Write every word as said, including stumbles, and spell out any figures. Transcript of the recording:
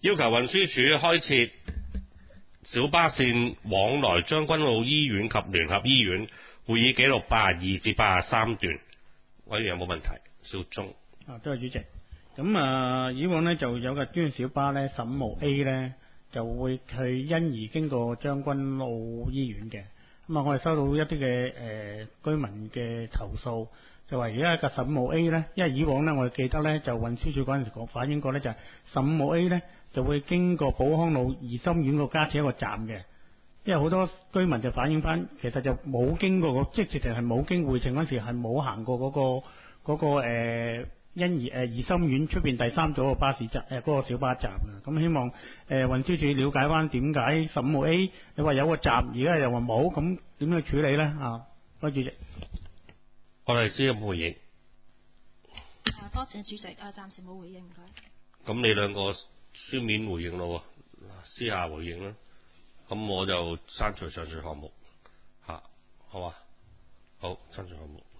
要求運輸署開設小巴線往來將軍澳醫院及聯合醫院。會議記錄八十二至八十三段，委員有冇問題？小鐘。 啊，多謝主席。咁啊，以往呢就有個專線小巴呢，十五號 A 呢就會去欣怡經過將軍澳醫院嘅。咁啊，我哋收到一啲嘅誒居民嘅投訴，就話而家個十五號 A 呢，因為以往呢我哋記得呢就運輸署嗰陣時講反映過呢，就係十五號 A 呢就會經過寶康路怡心苑個加設一個站嘅。因為好多居民就反映翻，其實就冇經過個，即係直情係冇經會程嗰時係冇行過嗰、嗰個嗰、嗰個誒欣怡誒怡心苑出邊第三組個巴士站誒嗰個小巴站啊。咁希望誒運輸署了解翻點解十五號 A 你話有個站，而家又話冇，咁點樣處理咧？啊，多謝主席。 我哋先有回應。 啊，多謝主席。啊，暫時冇回應，唔該。 咁你兩個書面回應咯，私下回應啦。咁我就刪除上述項目，嚇，好啊，好，刪除項目。